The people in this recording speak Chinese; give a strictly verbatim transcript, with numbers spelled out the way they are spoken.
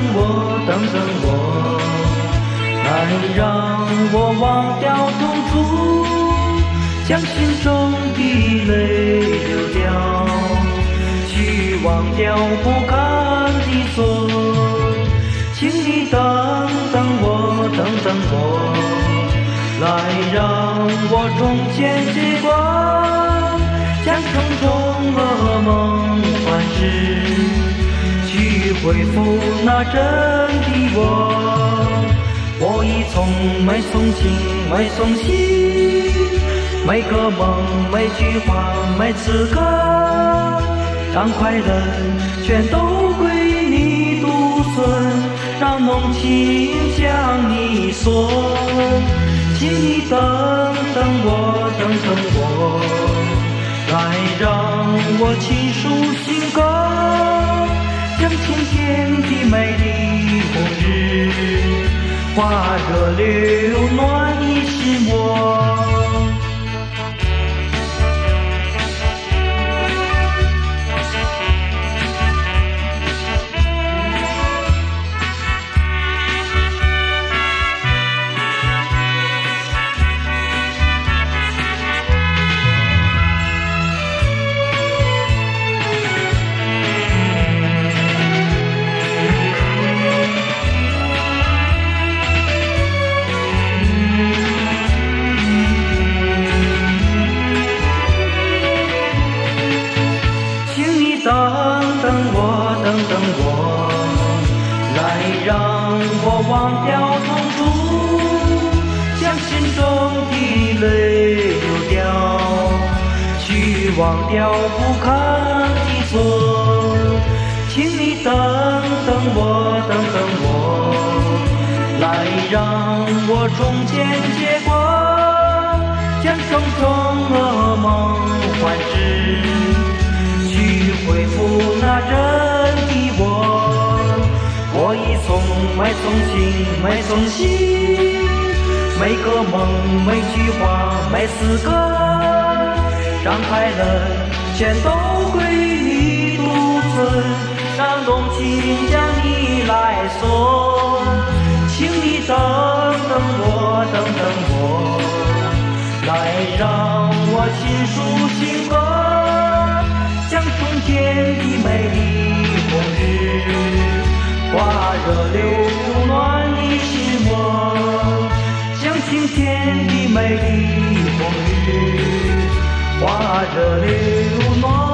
我，等等我，来让我忘掉痛楚，将心中的泪流掉，去忘掉不堪的锁。请你等等我，等等我，来让我重见结光，将重重噩梦换世，去恢复那真的我。我已从没从轻，没从息，每个梦，每句话，每次刻，让快乐全都归你独存，让浓情将你锁。请你等等我，等等我，来让我倾诉心歌，将春天的美丽红日，花热流暖你是我。等等我，等等我，来让我忘掉痛楚，将心中的泪流掉，去忘掉不堪的锁。请你等等我，等等我，来让我重见结光，将种种噩梦换世，恢复那真的我。我已从没从轻，没从息，每个梦，每句话，每时刻，让快乐全都归你独存，让浓情将你来锁。请你等等我，等等我，来让我倾诉心歌，将春天的美丽红日，花热流暖你是我。将今天的美丽红日，花热流暖